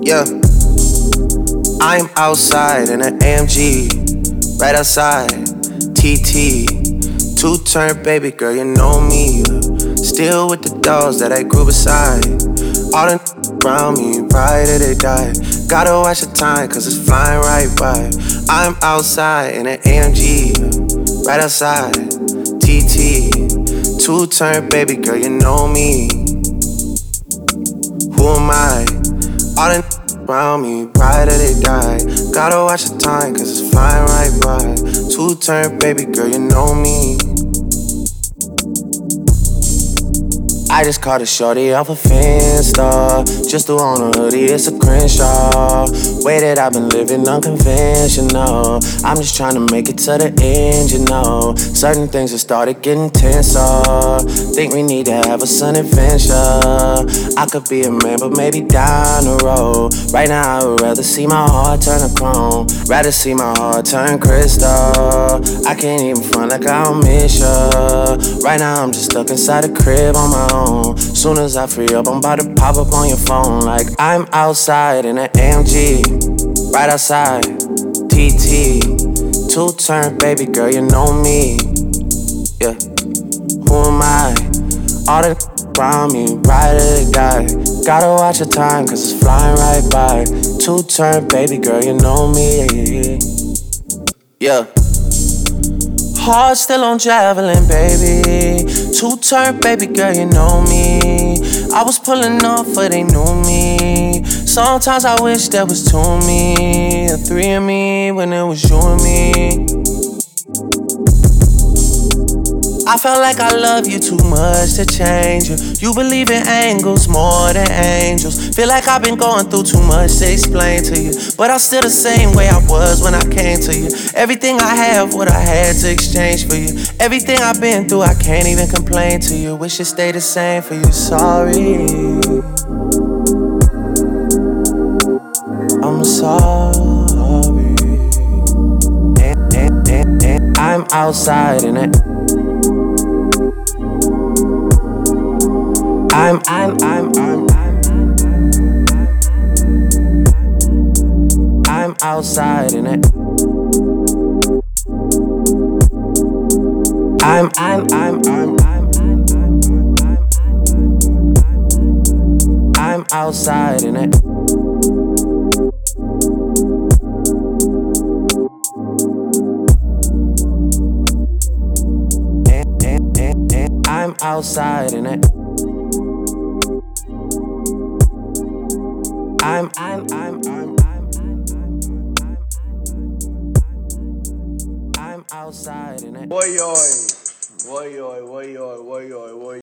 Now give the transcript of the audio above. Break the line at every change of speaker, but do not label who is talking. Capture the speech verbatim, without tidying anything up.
Yeah, I'm outside in an A M G, right outside, T T. Two-turn baby girl, you know me. Still with the dogs that I grew beside. All the around me, right till they die. Gotta watch the time, cause it's flying right by. I'm outside in an A M G, right outside, T T. Two-turn baby girl, you know me. Who am I? All the around me, right till they die. Gotta watch the time, cause it's flying right by. Two-turn baby girl, you know me. I just caught a shorty off a Finsta. Just threw on a hoodie, it's a Crenshaw. Way that I've been living unconventional. I'm just trying to make it to the end, you know. Certain things have started getting tenser. Think we need to have a sun adventure. I could be a man, but maybe down the road. Right now I would rather see my heart turn to chrome. Rather see my heart turn crystal. I can't even front like I don't miss ya. Right now I'm just stuck inside a crib on my own. Soon as I free up, I'm about to pop up on your phone. Like I'm outside in an A M G, right outside, T T. Two-turn baby girl, you know me. Yeah, who am I? All the around me, right till they die. Gotta watch the time, cause it's flying right by. Two-turn baby girl, you know me. Yeah. Heart still on javelin, baby. Two-turn baby girl, you know me. I was pulling off, but they knew me. Sometimes I wish there was two of me, or three of me, when it was you and me. I felt like I love you too much to change you. You believe in angles more than angels. Feel like I've been going through too much to explain to you, but I'm still the same way I was when I came to you. Everything I have, what I had to exchange for you. Everything I've been through, I can't even complain to you. Wish it stayed the same for you, sorry. I'm sorry. And, and, and, and I'm outside in it. I'm, I'm, I'm, I'm, I'm outside in it. I'm, I'm, I'm, I'm, I'm outside in it. And, and, and, and I'm outside in it. I'm, I'm, I'm, I'm, I'm outside in it.
Boy, oi, boy, oi, boy, oi, boy, oi, boy.